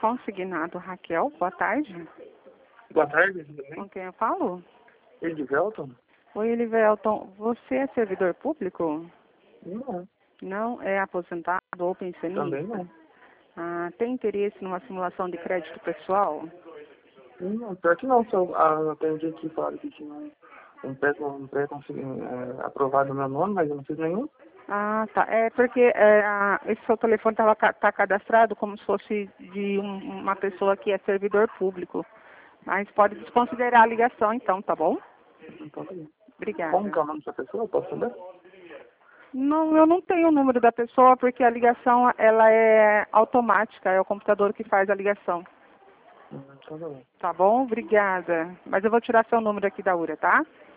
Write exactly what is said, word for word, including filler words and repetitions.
consignado Raquel, boa tarde. Boa tarde, tudo bem? Com quem eu falo? Edivelton? Oi, Elivelton, você é servidor público? Não, Não é aposentado ou pensionista? também não. Ah, tem interesse numa simulação de crédito pessoal? Não, pior que não, só ah, atendi aqui falaram que tinha um, um pré, um pré é, aprovado no meu nome, mas eu não fiz nenhum. Ah, tá. É porque é, a- esse seu telefone estava tá cadastrado como se fosse de um- uma pessoa que é servidor público. Mas pode desconsiderar a ligação então, tá bom? Então, tá bem. Como Obrigada. que é o nome dessa pessoa? Eu posso saber? Não, eu não tenho o número da pessoa porque a ligação ela é automática, é o computador que faz a ligação. Hum, Então, tá bem. Tá bom? Obrigada. Mas eu vou tirar seu número aqui da U R A, tá?